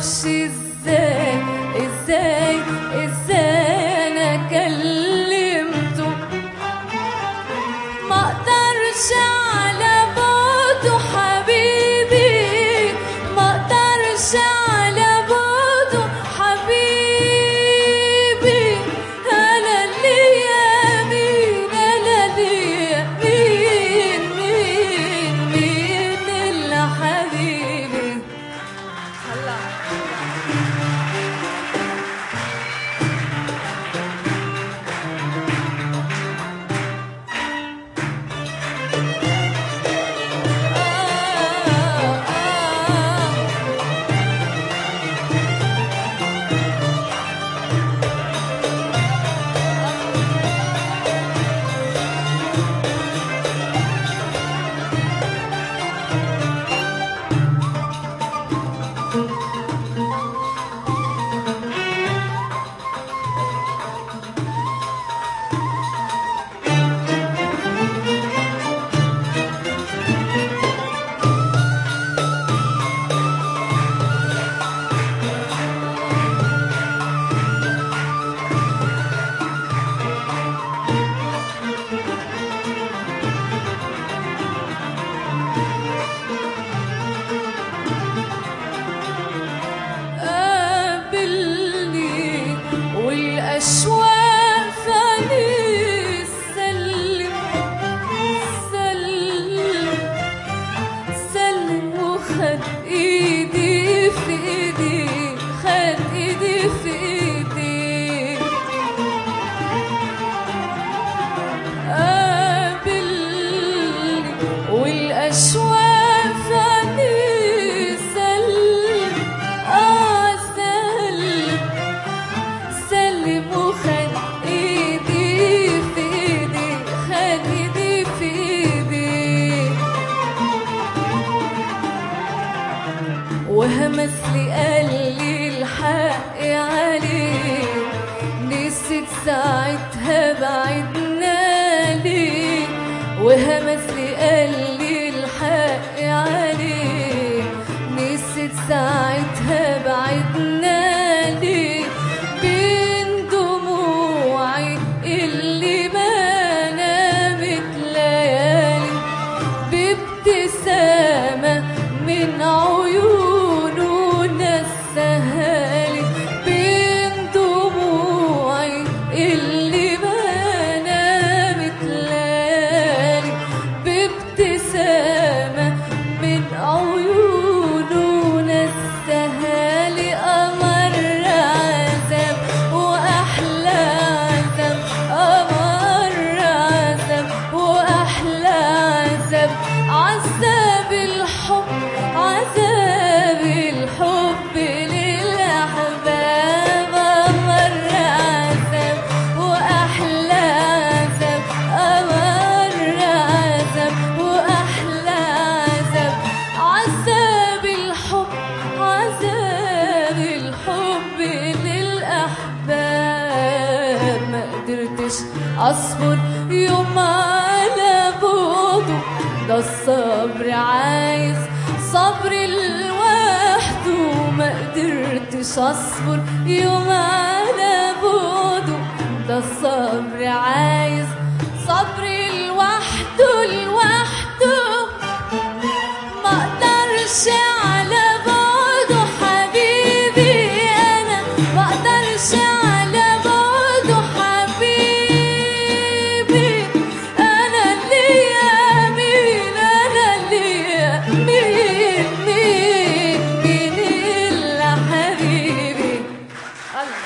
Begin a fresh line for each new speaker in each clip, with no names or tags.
ازاي ازاي ازاي انا كلمته، ما اقدرش على بعده حبيبي، ما اقدرش على بعده حبيبي. انا ليا مين، انا ليا مين الا حبيبي. هلا والأشواق فاني سلم سلم سلم، وخد ايدي في ايدي، خد ايدي في ايدي. قابلني والأشواق فاني سلم سلم، وخد ايدي في ايدي، خد ايدي في ايدي. وهمس لي قال لي الحق عليه، نسيت ساعتها بعدنا ليه. وهمس لي قال لي الحق عليه، نسيت ساعتها بعدنا ليه. بين دموعي اللي ما نامت ليالي، بابتسامة من عيونه نسهالي. بين دموعي اللي ما نامت ليالي، بابتسامة من عيونه نسهالي. أمر عذاب وأحلى عذاب، أمر عذاب وأحلى عذاب. عذاب الحب، عذاب الحب للأحباب. أمر عذاب وأحلى عذاب، أمر عذاب وأحلى عذاب. عذاب الحب، عذاب الحب للأحباب. ما قدرتش أصبر يوم على بعده، ده الصبر عايز صبر لوحده. ما قدرتش أصبر يوم على بعده، ده الصبر عايز صبر لوحده لوحده. ما اقدرش على بعده حبيبي، انا ما اقدرش على بعده حبيبي. انا ليا مين، انا ليا مين الا حبيبي. الله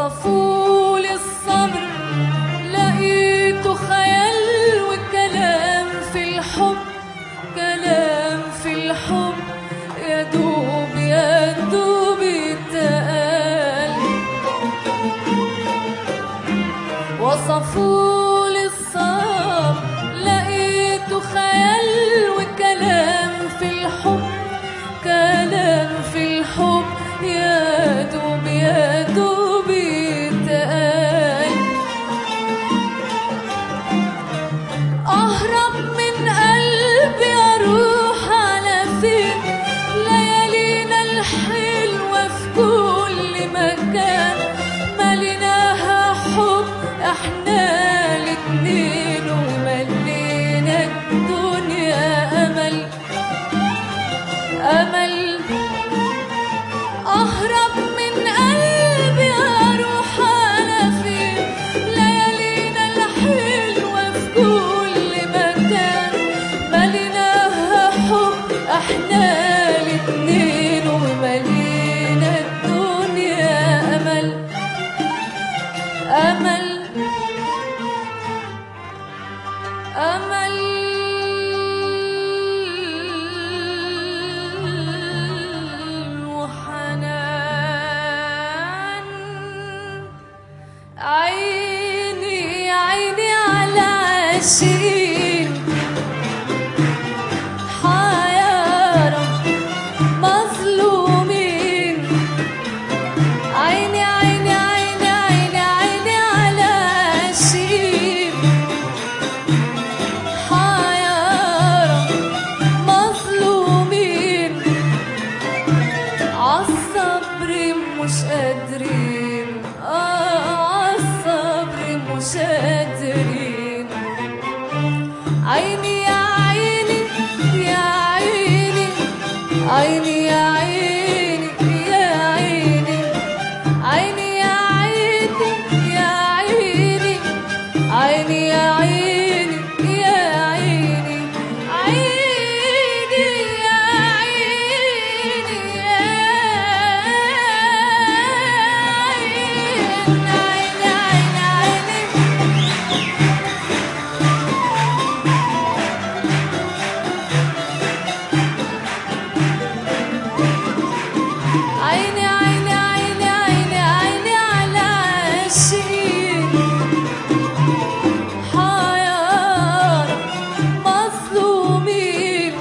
وصفوا لي الصبر لقيته خيال وكلام في الحب، كلام في الحب يا دوب يا دوب يتقال. وصفوا لي الصبر لقيته خيال وكلام في الحب، كلام في الحب يا دوب يا دوب يتقال. أهرب من قلبي أروح على فين، ليالينا الحلوة في كل مكان مليناها حب احنا الاتنين وملينا الدنيا أمل، أمل. أهرب من قلبي أروح على فين، ليالينا الحلوة في كل مكان مليناها حب احنا الاتنين وملينا الدنيا أمل، أمل، أمل. عيني عيني على عاشقين حيارى مظلومين، عيني عيني عيني عيني عيني على عاشقين حيارى مظلومين، عالصبر مش قادرين، مش قادرين. عيني يا عيني يا عيني، عيني يا عيني يا عيني، عيني يا عيني يا عيني، عيني يا عيني يا عيني، عيني يا عيني يا عيني، عيني عيني عيني عيني على عاشقين حيارى مظلومين،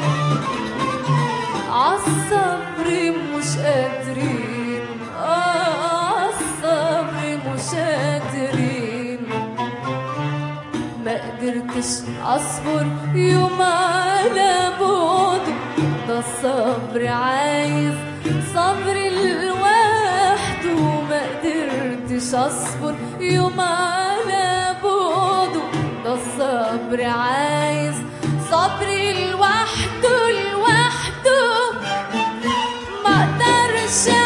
عالصبر مش قادرين، عالصبر مش قادرين. ما قدرتش أصبر يوم على بعده، ده الصبر عايز صبر لوحده. ما قدرتش أصبر يوم على بعده، ده الصبر عايز صبر لوحده، لوحده. ما اقدرش